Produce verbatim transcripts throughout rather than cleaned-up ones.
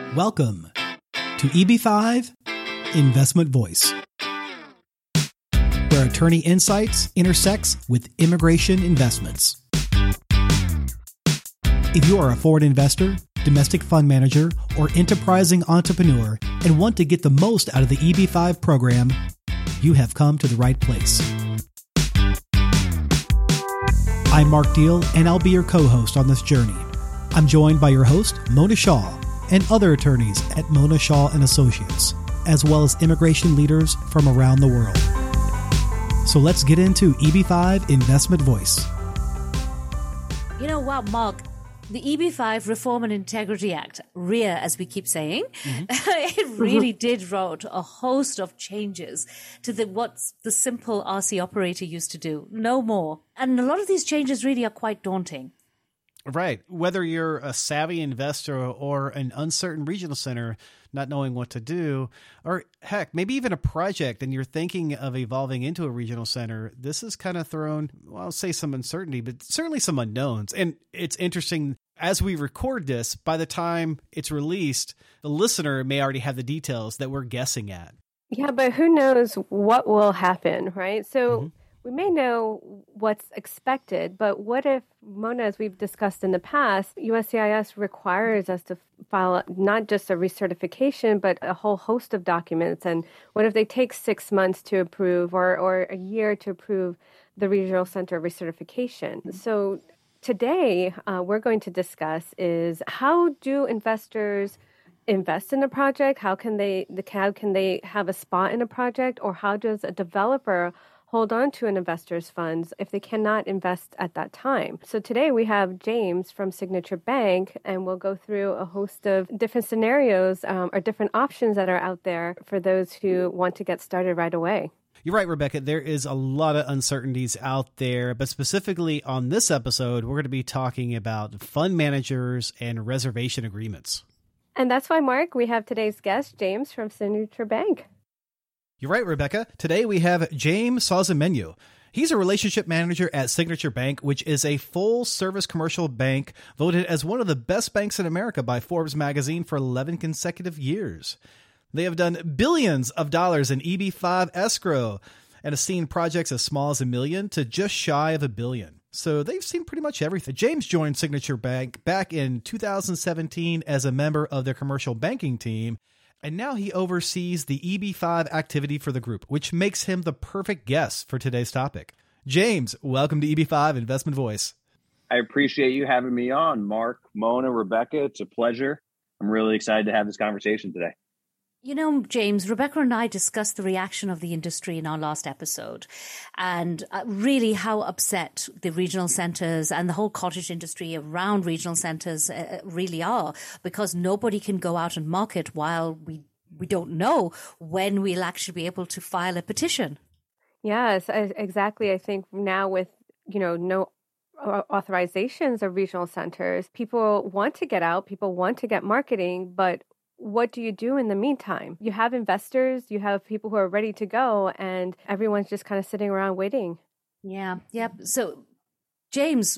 Welcome to E B five Investment Voice, where attorney insights intersects with immigration investments. If you are a foreign investor, domestic fund manager, or enterprising entrepreneur and want to get the most out of the E B five program, you have come to the right place. I'm Mark Deal, and I'll be your co-host on this journey. I'm joined by your host, Mona Shaw, and other attorneys at Mona Shaw and Associates, as well as immigration leaders from around the world. So let's get into E B five Investment Voice. You know what, Mark? The E B five Reform and Integrity Act, R I A, as we keep saying, mm-hmm. it really mm-hmm. did wrote a host of changes to the what the simple R C operator used to do. No more. And a lot of these changes really are quite daunting. Right. Whether you're a savvy investor or an uncertain regional center not knowing what to do, or heck, maybe even a project and you're thinking of evolving into a regional center, this has kind of thrown, well, I'll say some uncertainty, but certainly some unknowns. And it's interesting, as we record this, by the time it's released, the listener may already have the details that we're guessing at. Yeah, but who knows what will happen, right? So mm-hmm. we may know what's expected, but what if, Mona, as we've discussed in the past, U S C I S requires us to file not just a recertification, but a whole host of documents. And what if they take six months to approve or, or a year to approve the regional center recertification? So today, uh, we're going to discuss is how do investors invest in a project? How can they, the how can they have a spot in a project? Or how does a developer hold on to an investor's funds if they cannot invest at that time? So today we have James from Signature Bank, and we'll go through a host of different scenarios um, or different options that are out there for those who want to get started right away. You're right, Rebecca. There is a lot of uncertainties out there, but specifically on this episode, we're going to be talking about fund managers and reservation agreements. And that's why, Mark, we have today's guest, James from Signature Bank. You're right, Rebecca. Today we have James Sozamenyo. He's a relationship manager at Signature Bank, which is a full-service commercial bank voted as one of the best banks in America by Forbes magazine for eleven consecutive years. They have done billions of dollars in E B five escrow and have seen projects as small as a million to just shy of a billion. So they've seen pretty much everything. James joined Signature Bank back in two thousand seventeen as a member of their commercial banking team, and now he oversees the E B five activity for the group, which makes him the perfect guest for today's topic. James, welcome to E B five Investment Voice. I appreciate you having me on, Mark, Mona, Rebecca. It's a pleasure. I'm really excited to have this conversation today. You know, James, Rebecca and I discussed the reaction of the industry in our last episode and uh, really how upset the regional centers and the whole cottage industry around regional centers uh, really are, because nobody can go out and market while we, we don't know when we'll actually be able to file a petition. Yes, exactly. I think now with, you know, no authorizations of regional centers, people want to get out, people want to get marketing, but what do you do in the meantime? You have investors, you have people who are ready to go, and everyone's just kind of sitting around waiting. Yeah, yeah. So, James,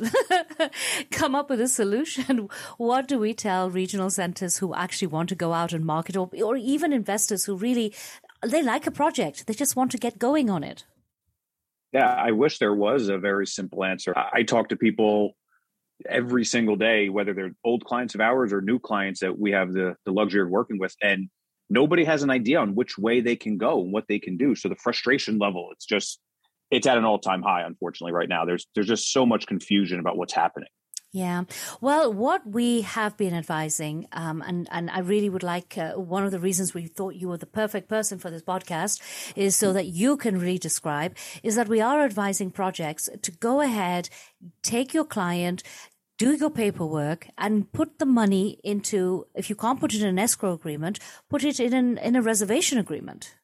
come up with a solution. What do we tell regional centers who actually want to go out and market, or, or even investors who really, they like a project, they just want to get going on it? Yeah, I wish there was a very simple answer. I talk to people every single day, whether they're old clients of ours or new clients that we have the, the luxury of working with, and nobody has an idea on which way they can go and what they can do. So the frustration level, it's just, it's at an all-time high, unfortunately, right now. There's there's just so much confusion about what's happening. Yeah. Well, what we have been advising, um, and, and I really would like, uh, one of the reasons we thought you were the perfect person for this podcast is so that you can really describe, is that we are advising projects to go ahead, take your client, do your paperwork, and put the money into, if you can't put it in an escrow agreement, put it in an, in a reservation agreement.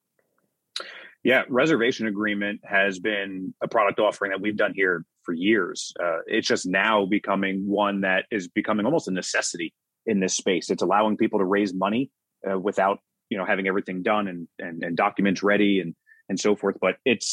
Yeah, reservation agreement has been a product offering that we've done here for years. Uh, it's just now becoming one that is becoming almost a necessity in this space. It's allowing people to raise money uh, without, you know, having everything done and, and and documents ready and and so forth. But it's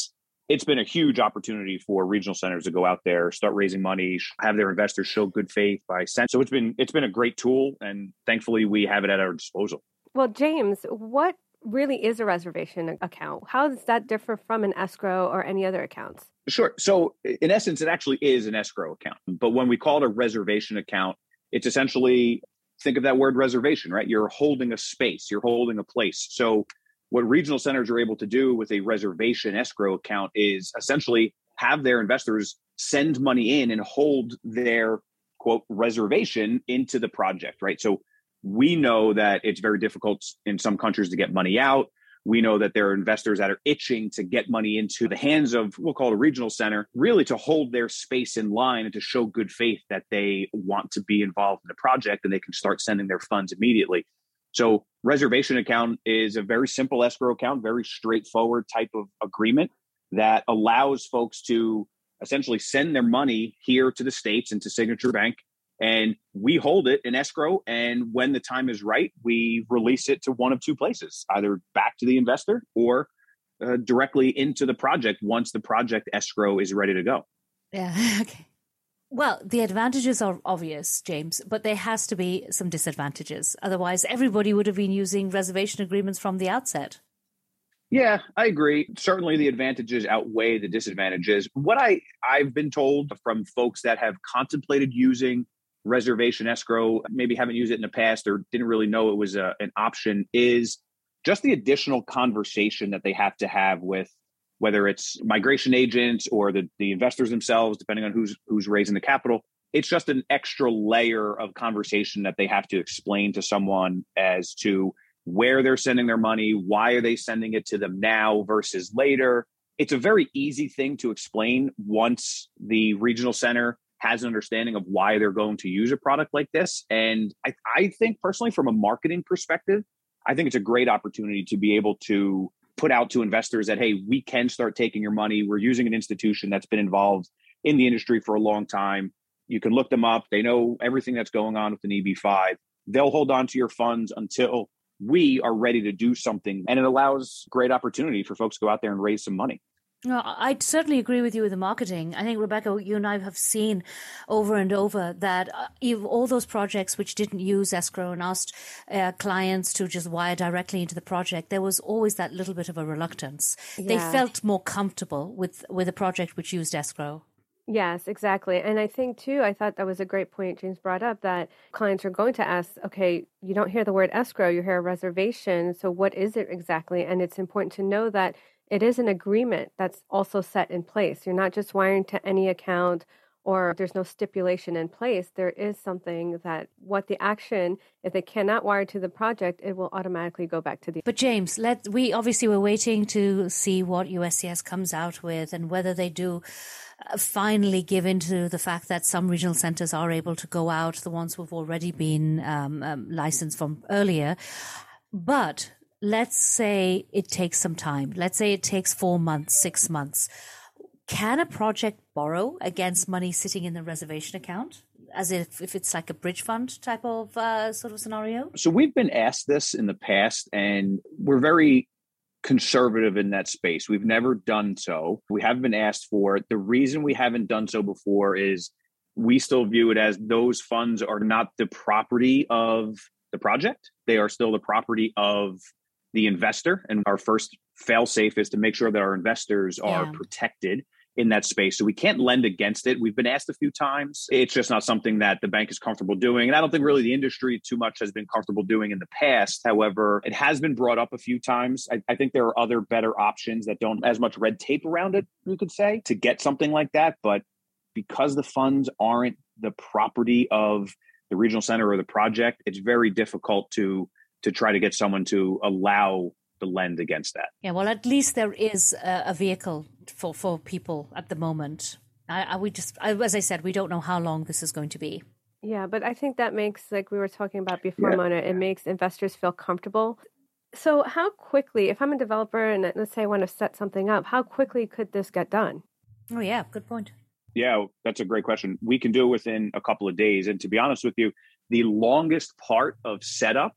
it's been a huge opportunity for regional centers to go out there, start raising money, have their investors show good faith by send. So it's been it's been a great tool, and thankfully we have it at our disposal. Well, James, what really is a reservation account? How does that differ from an escrow or any other accounts? Sure. So in essence, it actually is an escrow account. But when we call it a reservation account, it's essentially, think of that word reservation, right? You're holding a space, you're holding a place. So what regional centers are able to do with a reservation escrow account is essentially have their investors send money in and hold their, quote, reservation into the project, right? So we know that it's very difficult in some countries to get money out. We know that there are investors that are itching to get money into the hands of, we'll call it a regional center, really to hold their space in line and to show good faith that they want to be involved in the project and they can start sending their funds immediately. So reservation account is a very simple escrow account, very straightforward type of agreement that allows folks to essentially send their money here to the States and to Signature Bank. And we hold it in escrow. And when the time is right, we release it to one of two places, either back to the investor or uh, directly into the project once the project escrow is ready to go. Yeah. Okay. Well, the advantages are obvious, James, but there has to be some disadvantages. Otherwise, everybody would have been using reservation agreements from the outset. Yeah, I agree. Certainly the advantages outweigh the disadvantages. What I, I've been told from folks that have contemplated using reservation escrow, maybe haven't used it in the past or didn't really know it was a, an option, is just the additional conversation that they have to have with whether it's migration agents or the, the investors themselves, depending on who's who's raising the capital. It's just an extra layer of conversation that they have to explain to someone as to where they're sending their money, why are they sending it to them now versus later. It's a very easy thing to explain once the regional center has an understanding of why they're going to use a product like this. And I, I think personally, from a marketing perspective, I think it's a great opportunity to be able to put out to investors that, hey, we can start taking your money. We're using an institution that's been involved in the industry for a long time. You can look them up. They know everything that's going on with an E B five. They'll hold on to your funds until we are ready to do something. And it allows great opportunity for folks to go out there and raise some money. No, I certainly agree with you with the marketing. I think, Rebecca, you and I have seen over and over that uh, all those projects which didn't use escrow and asked uh, clients to just wire directly into the project, there was always that little bit of a reluctance. Yeah. They felt more comfortable with, with a project which used escrow. Yes, exactly. And I think, too, I thought that was a great point James brought up, that clients are going to ask, okay, you don't hear the word escrow, you hear a reservation. So what is it exactly? And it's important to know that it is an agreement that's also set in place. You're not just wiring to any account or there's no stipulation in place. There is something that what the action, if they cannot wire to the project, it will automatically go back to the... But James, let we obviously we're waiting to see what U S C I S comes out with and whether they do uh, finally give into the fact that some regional centers are able to go out, the ones who've already been um, um, licensed from earlier. But let's say it takes some time. Let's say it takes four months, six months. Can a project borrow against money sitting in the reservation account, as if, if it's like a bridge fund type of uh, sort of scenario? So we've been asked this in the past, and we're very conservative in that space. We've never done so. We have been asked for it. The reason we haven't done so before is we still view it as those funds are not the property of the project. They are still the property of the investor. And our first fail-safe is to make sure that our investors are yeah. protected in that space. So we can't lend against it. We've been asked a few times. It's just not something that the bank is comfortable doing. And I don't think really the industry too much has been comfortable doing in the past. However, it has been brought up a few times. I, I think there are other better options that don't as much red tape around it, you could say, to get something like that. But because the funds aren't the property of the regional center or the project, it's very difficult to to try to get someone to allow the lend against that. Yeah, well, at least there is a, a vehicle for, for people at the moment. I, I, we just, I, as I said, we don't know how long this is going to be. Yeah, but I think that makes, like we were talking about before, yeah. Mona, it makes investors feel comfortable. So how quickly, if I'm a developer and let's say I want to set something up, how quickly could this get done? Oh, yeah, good point. Yeah, that's a great question. We can do it within a couple of days. And to be honest with you, the longest part of setup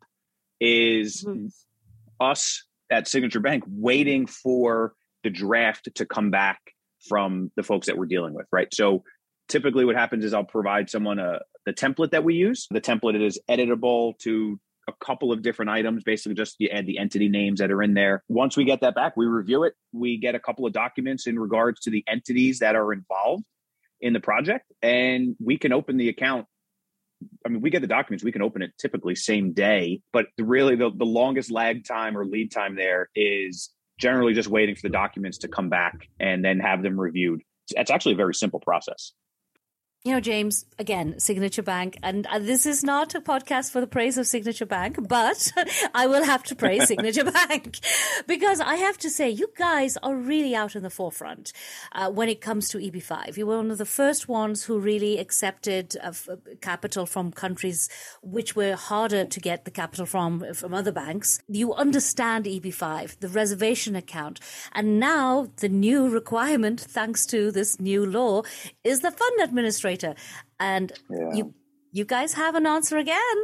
is mm-hmm. us at Signature Bank waiting for the draft to come back from the folks that we're dealing with, right? So typically what happens is I'll provide someone a the template that we use. The template is editable to a couple of different items, basically just you add the entity names that are in there. Once we get that back, we review it. We get a couple of documents in regards to the entities that are involved in the project, and we can open the account. I mean, we get the documents, we can open it typically same day, but really the, the longest lag time or lead time there is generally just waiting for the documents to come back and then have them reviewed. It's actually a very simple process. You know, James, again, Signature Bank, and uh, this is not a podcast for the praise of Signature Bank, but I will have to praise Signature Bank because I have to say, you guys are really out in the forefront uh, when it comes to E B five. You were one of the first ones who really accepted uh, f- capital from countries which were harder to get the capital from, from other banks. You understand E B five, the reservation account, and now the new requirement, thanks to this new law, is the fund administrator. And yeah. you you guys have an answer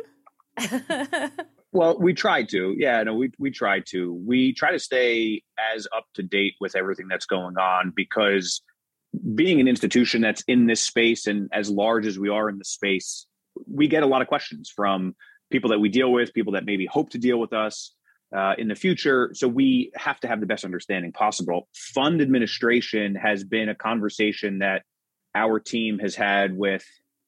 again. Well, we try to. Yeah, no, we we try to. We try to stay as up to date with everything that's going on because being an institution that's in this space and as large as we are in the space, we get a lot of questions from people that we deal with, people that maybe hope to deal with us uh, in the future. So we have to have the best understanding possible. Fund administration has been a conversation that our team has had with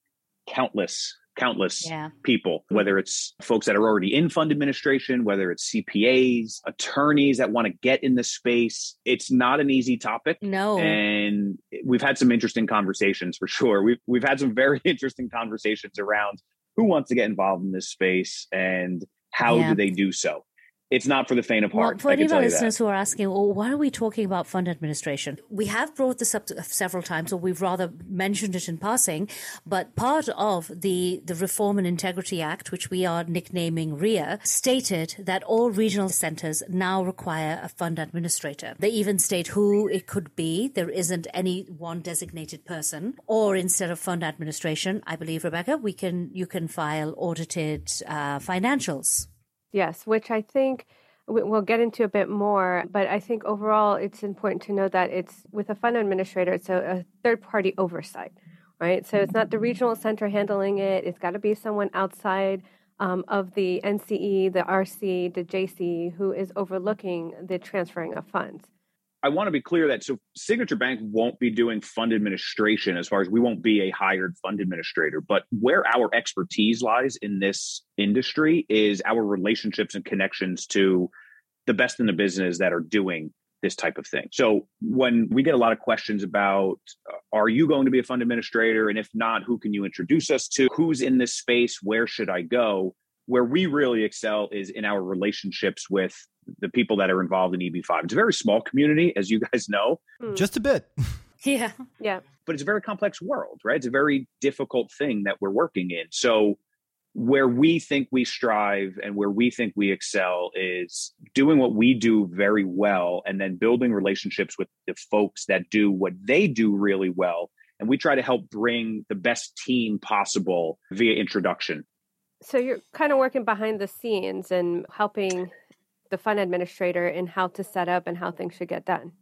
countless, countless yeah. people, whether it's folks that are already in fund administration, whether it's C P As, attorneys that want to get in the space. It's not an easy topic. No. And we've had some interesting conversations for sure. We've, we've had some very interesting conversations around who wants to get involved in this space and how yeah. do they do so. It's not for the faint of heart. Well, for any of our listeners who are asking, well, why are we talking about fund administration? We have brought this up several times, or we've rather mentioned it in passing, but part of the, the Reform and Integrity Act, which we are nicknaming R I A, stated that all regional centers now require a fund administrator. They even state who it could be. There isn't any one designated person. Or instead of fund administration, I believe, Rebecca, we can you can file audited uh, financials. Yes, which I think we'll get into a bit more, but I think overall it's important to know that it's with a fund administrator, it's a, a third-party oversight, right? So it's not the regional center handling it. It's got to be someone outside um, of the N C E, the R C, the J C, who is overlooking the transferring of funds. I want to be clear that so Signature Bank won't be doing fund administration as far as we won't be a hired fund administrator, but where our expertise lies in this industry is our relationships and connections to the best in the business that are doing this type of thing. So when we get a lot of questions about, uh, are you going to be a fund administrator? And if not, who can you introduce us to? Who's in this space? Where should I go? Where we really excel is in our relationships with the people that are involved in E B five. It's a very small community, as you guys know. Just a bit. Yeah. Yeah. But it's a very complex world, right? It's a very difficult thing that we're working in. So where we think we strive and where we think we excel is doing what we do very well and then building relationships with the folks that do what they do really well. And we try to help bring the best team possible via introduction. So you're kind of working behind the scenes and helping the fund administrator in how to set up and how things should get done.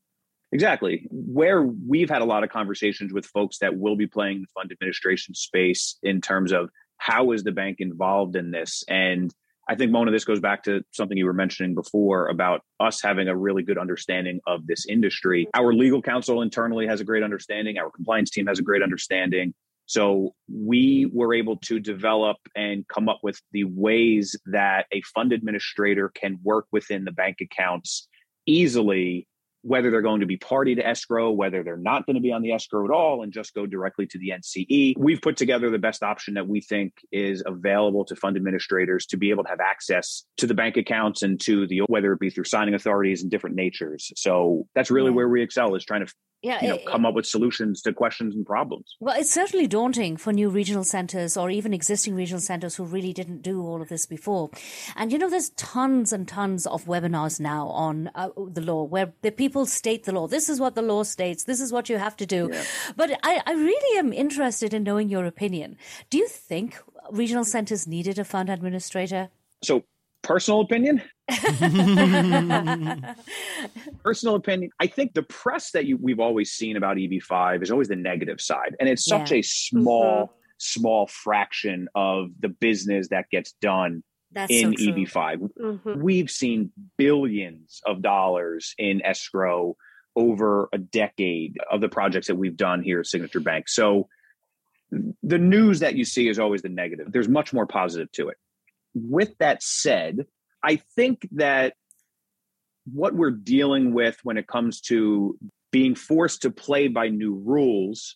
Exactly. Where we've had a lot of conversations with folks that will be playing the fund administration space in terms of how is the bank involved in this? And I think, Mona, this goes back to something you were mentioning before about us having a really good understanding of this industry. Our legal counsel internally has a great understanding. Our compliance team has a great understanding. So we were able to develop and come up with the ways that a fund administrator can work within the bank accounts easily, whether they're going to be party to escrow, whether they're not going to be on the escrow at all and just go directly to the N C E. We've put together the best option that we think is available to fund administrators to be able to have access to the bank accounts and to the, whether it be through signing authorities and different natures. So that's really yeah. where we excel, is trying to Yeah, you know, it, come up with solutions to questions and problems. Well, it's certainly daunting for new regional centers or even existing regional centers who really didn't do all of this before. And, you know, there's tons and tons of webinars now on uh, the law where the people state the law. This is what the law states. This is what you have to do. Yeah. But I, I really am interested in knowing your opinion. Do you think regional centers needed a fund administrator? So Personal opinion? Personal opinion. I think the press that you, we've always seen about E B five is always the negative side. And it's such yeah. a small, mm-hmm. small fraction of the business that gets done That's in so E B five. Mm-hmm. We've seen billions of dollars in escrow over a decade of the projects that we've done here at Signature Bank. So the news that you see is always the negative. There's much more positive to it. With that said, I think that what we're dealing with when it comes to being forced to play by new rules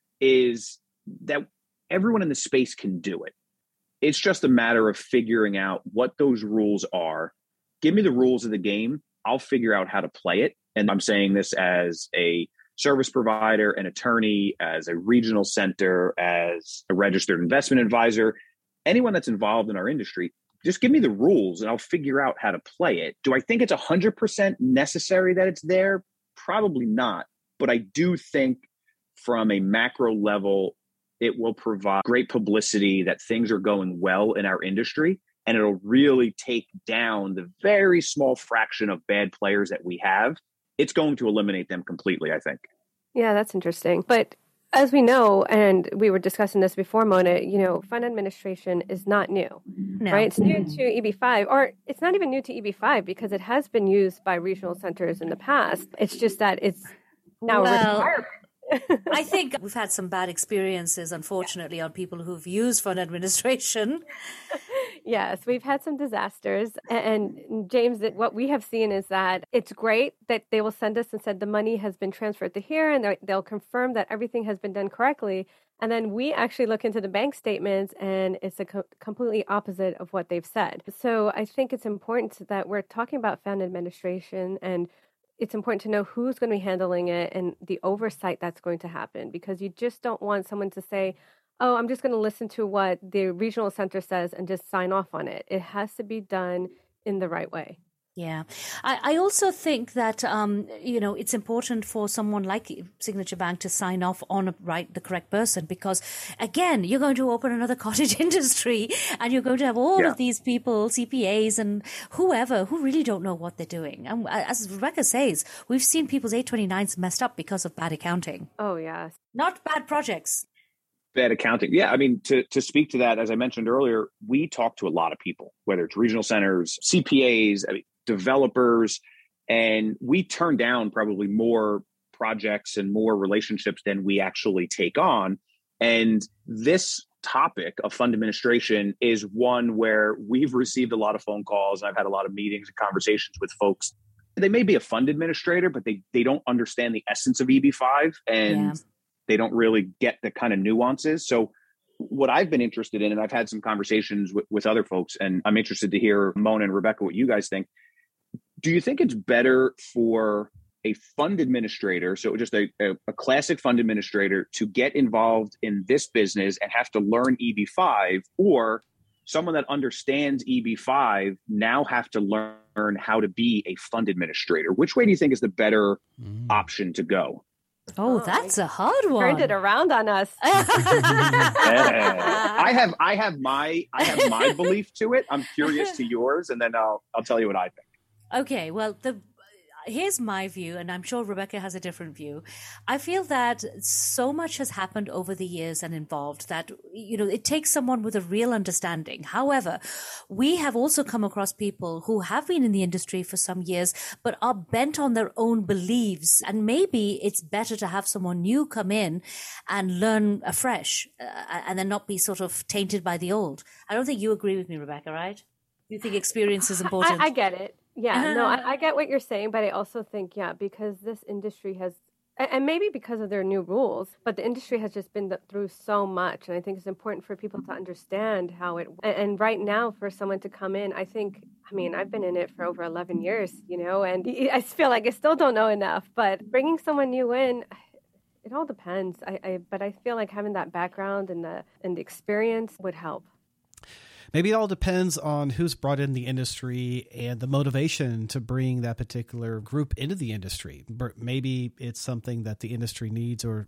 is that everyone in the space can do it. It's just a matter of figuring out what those rules are. Give me the rules of the game. I'll figure out how to play it. And I'm saying this as a service provider, an attorney, as a regional center, as a registered investment advisor, anyone that's involved in our industry. Just give me the rules and I'll figure out how to play it. Do I think it's one hundred percent necessary that it's there? Probably not. But I do think from a macro level, it will provide great publicity that things are going well in our industry. And it'll really take down the very small fraction of bad players that we have. It's going to eliminate them completely, I think. Yeah, that's interesting. But as we know, and we were discussing this before, Mona, you know, fund administration is not new, no. right? It's new to E B five, or it's not even new to E B five because it has been used by regional centers in the past. It's just that it's now well, a requirement. I think we've had some bad experiences, unfortunately, on people who've used fund administration. Yes, we've had some disasters. And James, what we have seen is that it's great that they will send us and said the money has been transferred to here, and they'll confirm that everything has been done correctly. And then we actually look into the bank statements, and it's a co- completely opposite of what they've said. So I think it's important that we're talking about fund administration, and it's important to know who's going to be handling it and the oversight that's going to happen, because you just don't want someone to say, oh, I'm just going to listen to what the regional center says and just sign off on it. It has to be done in the right way. Yeah. I, I also think that, um, you know, it's important for someone like Signature Bank to sign off on a, right, the correct person, because, again, you're going to open another cottage industry and you're going to have all yeah. of these people, C P As and whoever, who really don't know what they're doing. And as Rebecca says, we've seen people's eight twenty-nines messed up because of bad accounting. Oh, yeah. Not bad projects. Bad accounting. Yeah. I mean, to, to speak to that, as I mentioned earlier, we talk to a lot of people, whether it's regional centers, C P As, I mean, developers, and we turn down probably more projects and more relationships than we actually take on. And this topic of fund administration is one where we've received a lot of phone calls. I've had a lot of meetings and conversations with folks. They may be a fund administrator, but they, they don't understand the essence of E B five, and yeah. they don't really get the kind of nuances. So what I've been interested in, and I've had some conversations with, with other folks, and I'm interested to hear, Mona and Rebecca, what you guys think. Do you think it's better for a fund administrator, so just a, a, a classic fund administrator, to get involved in this business and have to learn E B five, or someone that understands E B five now have to learn how to be a fund administrator? Which way do you think is the better mm. option to go? Oh, that's a hard one. Turned it around on us. yeah. I have, I have my, I have my belief to it. I'm curious to yours, and then I'll, I'll tell you what I think. Okay, well, the here's my view, and I'm sure Rebecca has a different view. I feel that so much has happened over the years and involved that, you know, it takes someone with a real understanding. However, we have also come across people who have been in the industry for some years, but are bent on their own beliefs. And maybe it's better to have someone new come in and learn afresh, uh, and then not be sort of tainted by the old. I don't think you agree with me, Rebecca, right? You think experience is important? I, I get it. Yeah, no, I, I get what you're saying, but I also think, yeah, because this industry has, and maybe because of their new rules, but the industry has just been through so much. And I think it's important for people to understand how it, and right now for someone to come in, I think, I mean, I've been in it for over eleven years, you know, and I feel like I still don't know enough, but bringing someone new in, it all depends. I, I but I feel like having that background and the, and the experience would help. Maybe it all depends on who's brought in the industry and the motivation to bring that particular group into the industry. Maybe it's something that the industry needs or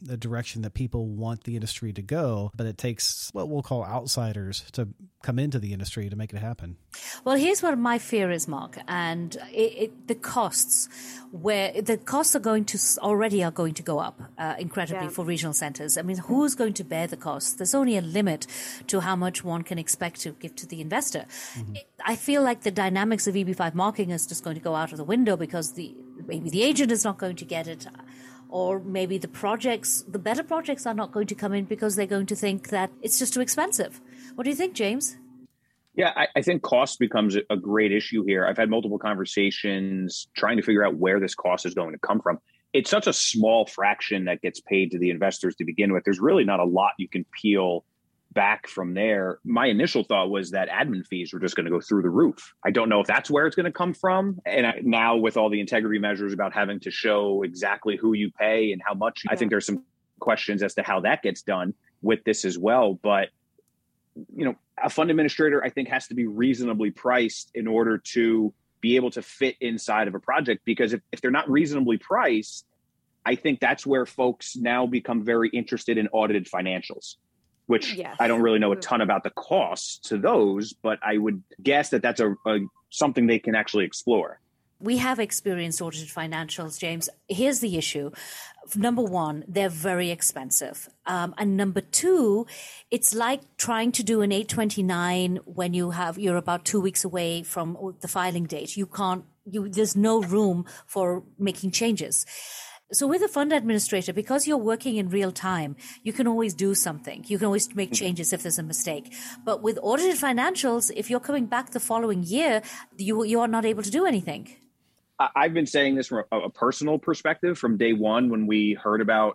the direction that people want the industry to go, but it takes what we'll call outsiders to come into the industry to make it happen. Well, here's what my fear is, Mark, and it, it, the costs, where the costs are going to already are going to go up uh, incredibly yeah. for regional centers. I mean, who's going to bear the costs? There's only a limit to how much one can expect to give to the investor. Mm-hmm. I feel like the dynamics of E B five marking is just going to go out of the window because the maybe the agent is not going to get it. Or maybe the projects, the better projects are not going to come in because they're going to think that it's just too expensive. What do you think, James? Yeah, I, I think cost becomes a great issue here. I've had multiple conversations trying to figure out where this cost is going to come from. It's such a small fraction that gets paid to the investors to begin with. There's really not a lot you can peel back from there. My initial thought was that admin fees were just going to go through the roof. I don't know if that's where it's going to come from. And I, now with all the integrity measures about having to show exactly who you pay and how much, yeah. I think there's some questions as to how that gets done with this as well. But, you know, a fund administrator, I think, has to be reasonably priced in order to be able to fit inside of a project, because if, if they're not reasonably priced, I think that's where folks now become very interested in audited financials, which yes. I don't really know a ton about the costs to those, but I would guess that that's a, a something they can actually explore. We have experienced audited financials, James. Here's the issue. Number one, they're very expensive. Um, and number two, it's like trying to do an eight twenty-nine when you have, you're about two weeks away from the filing date. You can't, you, there's no room for making changes. So with a fund administrator, because you're working in real time, you can always do something. You can always make changes if there's a mistake. But with audited financials, if you're coming back the following year, you you are not able to do anything. I've been saying this from a, a personal perspective from day one when we heard about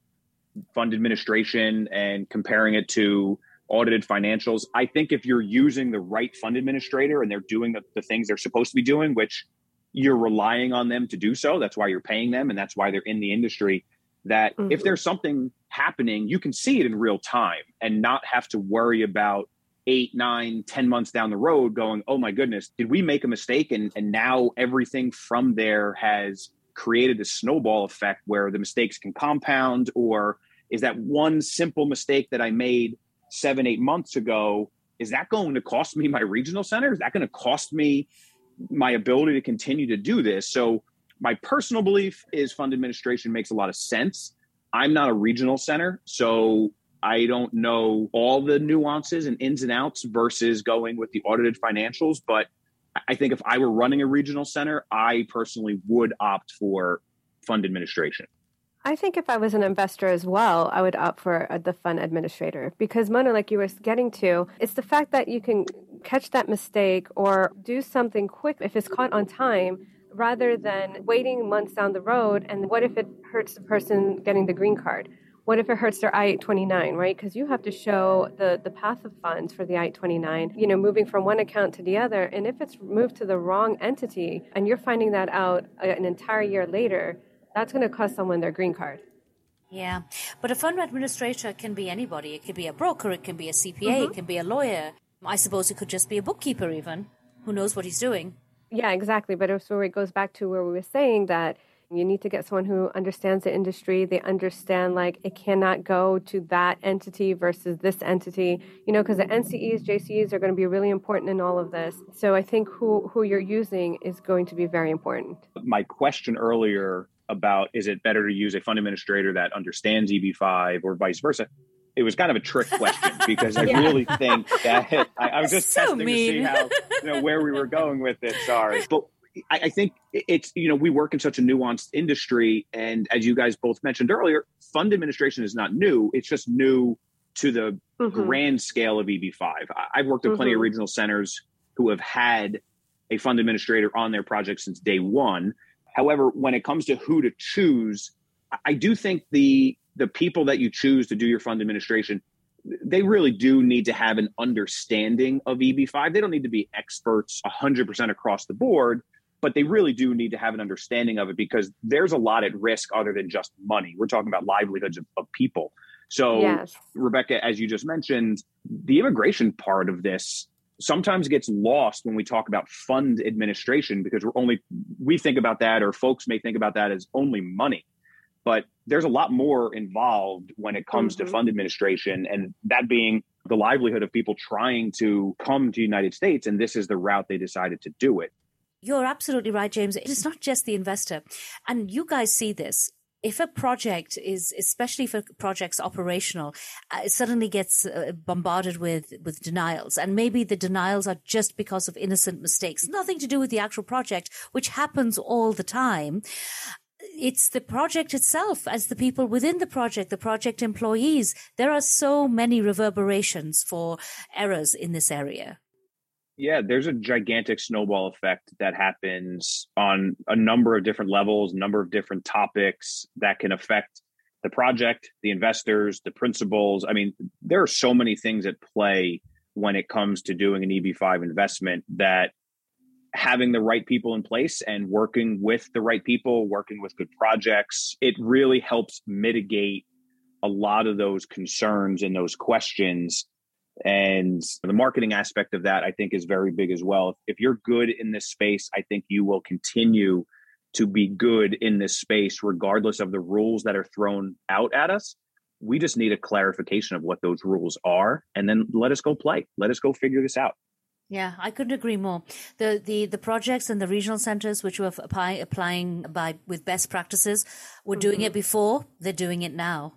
fund administration and comparing it to audited financials. I think if you're using the right fund administrator and they're doing the, the things they're supposed to be doing, which you're relying on them to do so, that's why you're paying them and that's why they're in the industry, that mm-hmm. if there's something happening, you can see it in real time and not have to worry about eight, nine, ten months down the road going, oh my goodness, did we make a mistake? And, and now everything from there has created this snowball effect where the mistakes can compound. Or is that one simple mistake that I made seven, eight months ago, is that going to cost me my regional center? Is that going to cost me my ability to continue to do this? So my personal belief is fund administration makes a lot of sense. I'm not a regional center, so I don't know all the nuances and ins and outs versus going with the audited financials. But I think if I were running a regional center, I personally would opt for fund administration. I think if I was an investor as well, I would opt for the fund administrator, because Mona, like you were getting to, it's the fact that you can catch that mistake or do something quick if it's caught on time, rather than waiting months down the road. And what if it hurts the person getting the green card? What if it hurts their I eight twenty-nine, right? Because you have to show the, the path of funds for the I eight twenty-nine, you know, moving from one account to the other. And if it's moved to the wrong entity and you're finding that out an entire year later, that's going to cost someone their green card. Yeah. But a fund administrator can be anybody. It could be a broker. It can be a C P A. Mm-hmm. It can be a lawyer. I suppose it could just be a bookkeeper even. Who knows what he's doing? Yeah, exactly. But so it goes back to where we were saying that you need to get someone who understands the industry. They understand, like, it cannot go to that entity versus this entity, you know, because the N C Es, J C Es are going to be really important in all of this. So I think who, who you're using is going to be very important. My question earlier about, is it better to use a fund administrator that understands E B five or vice versa? It was kind of a trick question because I yeah. really think that I, I was just so testing mean. to see how, you know, where we were going with it. Sorry. But I, I think it's, you know, we work in such a nuanced industry. And as you guys both mentioned earlier, fund administration is not new. It's just new to the mm-hmm. grand scale of E B five. I've worked at mm-hmm. plenty of regional centers who have had a fund administrator on their project since day one. However, when it comes to who to choose, I do think the the people that you choose to do your fund administration, they really do need to have an understanding of E B five. They don't need to be experts one hundred percent across the board, but they really do need to have an understanding of it because there's a lot at risk other than just money. We're talking about livelihoods of, of people. So, yes. Rebecca, as you just mentioned, the immigration part of this sometimes gets lost when we talk about fund administration because we're only, we think about that, or folks may think about that as only money. But there's a lot more involved when it comes mm-hmm. to fund administration, and that being the livelihood of people trying to come to the United States. And this is the route they decided to do it. You're absolutely right, James. It is not just the investor. And you guys see this. If a project is, especially if a project's operational, uh, it suddenly gets uh, bombarded with, with denials. And maybe the denials are just because of innocent mistakes, nothing to do with the actual project, which happens all the time. It's the project itself, as the people within the project, the project employees. There are so many reverberations for errors in this area. Yeah, there's a gigantic snowball effect that happens on a number of different levels, a number of different topics that can affect the project, the investors, the principals. I mean, there are so many things at play when it comes to doing an E B five investment, that having the right people in place and working with the right people, working with good projects, it really helps mitigate a lot of those concerns and those questions. And the marketing aspect of that, I think, is very big as well. If you're good in this space, I think you will continue to be good in this space, regardless of the rules that are thrown out at us. We just need a clarification of what those rules are, and then let us go play. Let us go figure this out. Yeah, I couldn't agree more. The the the projects and the regional centers, which were apply, applying by with best practices, were mm-hmm. doing it before. They're doing it now.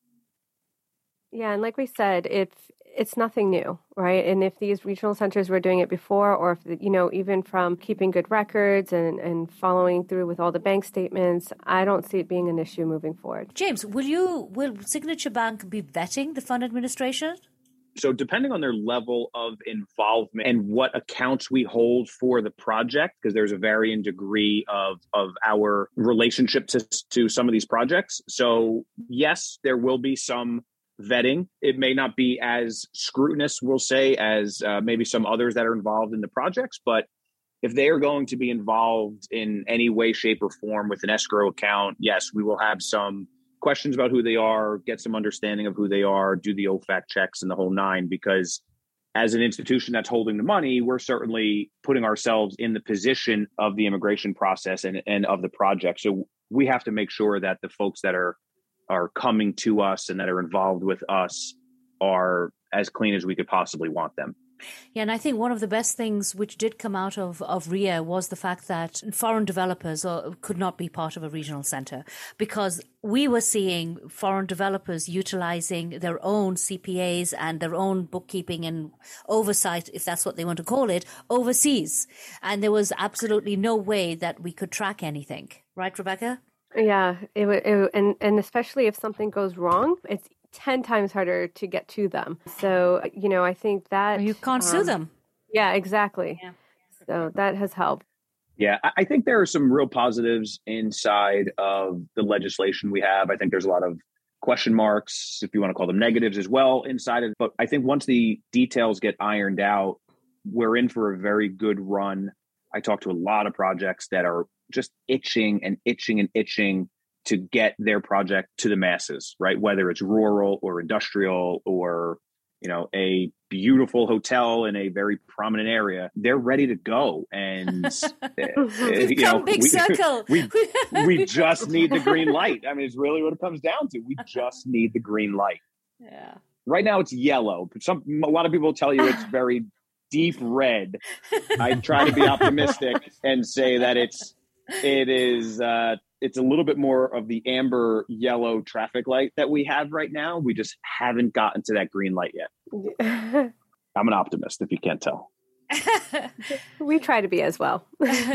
Yeah, and like we said, if it's nothing new, right? And if these regional centers were doing it before, or if, you know, even from keeping good records and, and following through with all the bank statements, I don't see it being an issue moving forward. James, will you, will Signature Bank be vetting the fund administration? So depending on their level of involvement and what accounts we hold for the project, because there's a varying degree of, of our relationship to, to some of these projects. So yes, there will be some vetting. It may not be as scrutinous, we'll say, as uh, maybe some others that are involved in the projects. But if they are going to be involved in any way, shape, or form with an escrow account, yes, we will have some questions about who they are, get some understanding of who they are, do the O F A C checks and the whole nine, because as an institution that's holding the money, we're certainly putting ourselves in the position of the immigration process and, and of the project. So we have to make sure that the folks that are are coming to us and that are involved with us are as clean as we could possibly want them. Yeah, and I think one of the best things which did come out of, of R I A was the fact that foreign developers or, could not be part of a regional center, because we were seeing foreign developers utilizing their own C P As and their own bookkeeping and oversight, if that's what they want to call it, overseas. And there was absolutely no way that we could track anything. Right, Rebecca? Yeah, it, it and and especially if something goes wrong, it's ten times harder to get to them. So, you know, I think that you can't um, sue them. Yeah, exactly. Yeah. So that has helped. Yeah, I think there are some real positives inside of the legislation we have. I think there's a lot of question marks, if you want to call them negatives as well, inside of it. But I think once the details get ironed out, we're in for a very good run. I talk to a lot of projects that are just itching and itching and itching to get their project to the masses, right? Whether it's rural or industrial or, you know, a beautiful hotel in a very prominent area, they're ready to go. And you know, big we, circle. we, we just need the green light. I mean, it's really what it comes down to. We just need the green light. Yeah. Right now it's yellow. Some, a lot of people tell you it's very deep red. I try to be optimistic and say that it's, it is, uh, it's a little bit more of the amber yellow traffic light that we have right now. We just haven't gotten to that green light yet. I'm an optimist, if you can't tell. We try to be as well.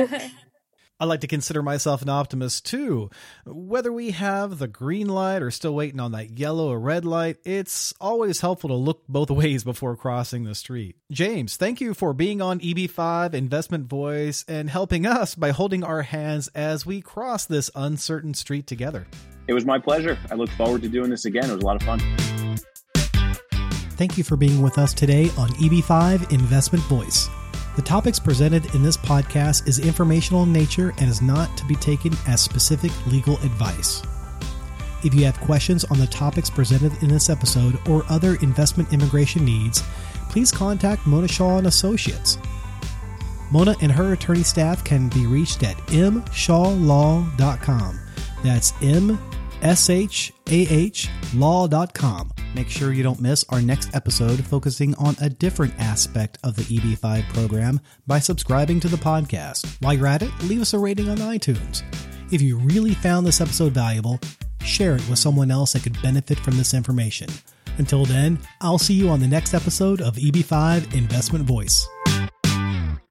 I like to consider myself an optimist too. Whether we have the green light or still waiting on that yellow or red light, it's always helpful to look both ways before crossing the street. James, thank you for being on E B five Investment Voice and helping us by holding our hands as we cross this uncertain street together. It was my pleasure. I look forward to doing this again. It was a lot of fun. Thank you for being with us today on E B five Investment Voice. The topics presented in this podcast is informational in nature and is not to be taken as specific legal advice. If you have questions on the topics presented in this episode or other investment immigration needs, please contact Mona Shaw and Associates. Mona and her attorney staff can be reached at m shaw law dot com. That's M S H A H law dot com. Make sure you don't miss our next episode focusing on a different aspect of the E B five program by subscribing to the podcast. While you're at it, leave us a rating on iTunes. If you really found this episode valuable, share it with someone else that could benefit from this information. Until then, I'll see you on the next episode of E B five Investment Voice.